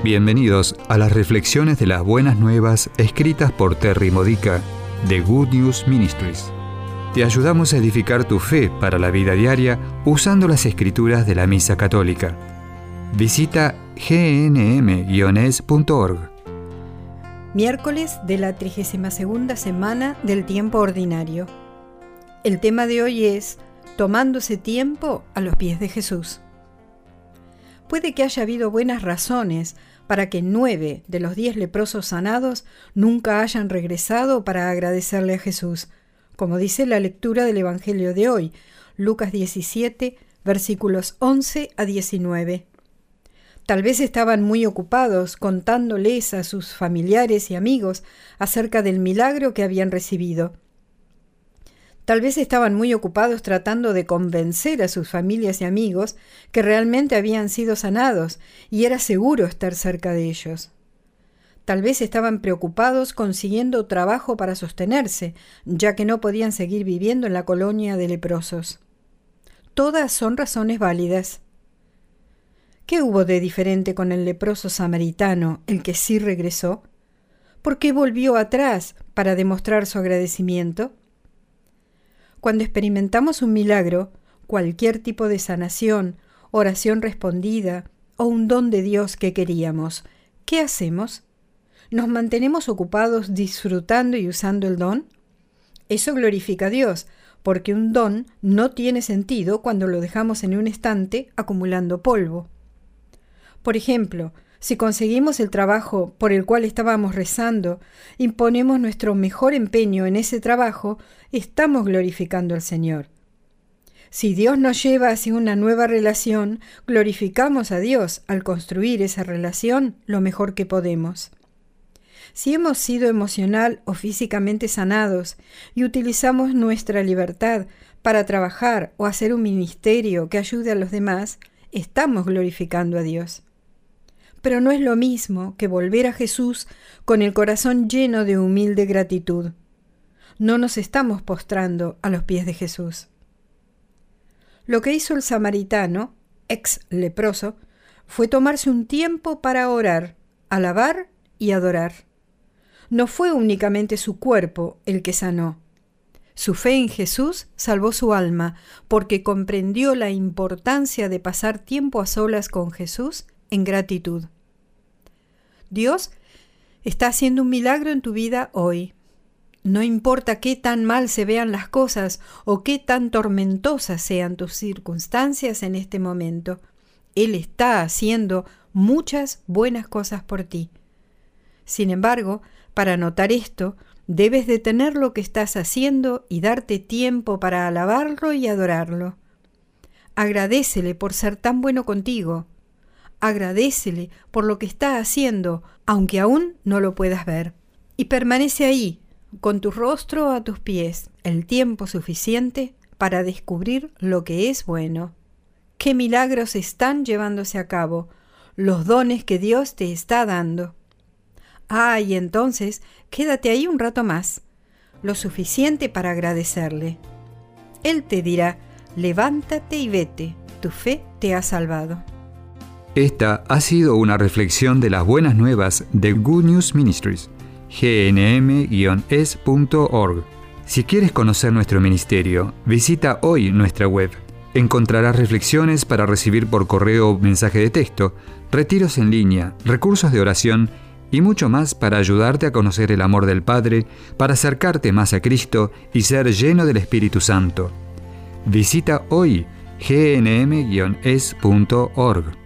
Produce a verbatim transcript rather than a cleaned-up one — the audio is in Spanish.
Bienvenidos a las reflexiones de las buenas nuevas escritas por Terry Modica de Good News Ministries. Te ayudamos a edificar tu fe para la vida diaria usando las escrituras de la Misa Católica. Visita g n m guion es punto org. Miércoles de la trigésima segunda semana del tiempo ordinario. El tema de hoy es Tomándose tiempo a los pies de Jesús. Puede que haya habido buenas razones para que nueve de los diez leprosos sanados nunca hayan regresado para agradecerle a Jesús, como dice la lectura del Evangelio de hoy, Lucas diecisiete, versículos once a diecinueve. Tal vez estaban muy ocupados contándoles a sus familiares y amigos acerca del milagro que habían recibido. Tal vez estaban muy ocupados tratando de convencer a sus familias y amigos que realmente habían sido sanados y era seguro estar cerca de ellos. Tal vez estaban preocupados consiguiendo trabajo para sostenerse, ya que no podían seguir viviendo en la colonia de leprosos. Todas son razones válidas. ¿Qué hubo de diferente con el leproso samaritano, el que sí regresó? ¿Por qué volvió atrás para demostrar su agradecimiento? Cuando experimentamos un milagro, cualquier tipo de sanación, oración respondida o un don de Dios que queríamos, ¿qué hacemos? ¿Nos mantenemos ocupados disfrutando y usando el don? Eso glorifica a Dios, porque un don no tiene sentido cuando lo dejamos en un estante acumulando polvo. Por ejemplo, si conseguimos el trabajo por el cual estábamos rezando y ponemos nuestro mejor empeño en ese trabajo, estamos glorificando al Señor. Si Dios nos lleva hacia una nueva relación, glorificamos a Dios al construir esa relación lo mejor que podemos. Si hemos sido emocional o físicamente sanados y utilizamos nuestra libertad para trabajar o hacer un ministerio que ayude a los demás, estamos glorificando a Dios. Pero no es lo mismo que volver a Jesús con el corazón lleno de humilde gratitud. No nos estamos postrando a los pies de Jesús. Lo que hizo el samaritano, ex leproso, fue tomarse un tiempo para orar, alabar y adorar. No fue únicamente su cuerpo el que sanó. Su fe en Jesús salvó su alma porque comprendió la importancia de pasar tiempo a solas con Jesús en gratitud. Dios está haciendo un milagro en tu vida hoy. No importa qué tan mal se vean las cosas o qué tan tormentosas sean tus circunstancias en este momento, Él está haciendo muchas buenas cosas por ti. Sin embargo, para notar esto, debes detener lo que estás haciendo y darte tiempo para alabarlo y adorarlo. Agradécele por ser tan bueno contigo. Agradécele por lo que está haciendo, aunque aún no lo puedas ver. Y permanece ahí, con tu rostro a tus pies, el tiempo suficiente para descubrir lo que es bueno. ¿Qué milagros están llevándose a cabo? Los dones que Dios te está dando. Ah, y entonces, quédate ahí un rato más, lo suficiente para agradecerle. Él te dirá, levántate y vete, tu fe te ha salvado. Esta ha sido una reflexión de las buenas nuevas de Good News Ministries, g n m guion es punto org. Si quieres conocer nuestro ministerio, visita hoy nuestra web. Encontrarás reflexiones para recibir por correo o mensaje de texto, retiros en línea, recursos de oración y mucho más para ayudarte a conocer el amor del Padre, para acercarte más a Cristo y ser lleno del Espíritu Santo. Visita hoy g n m guion es punto org.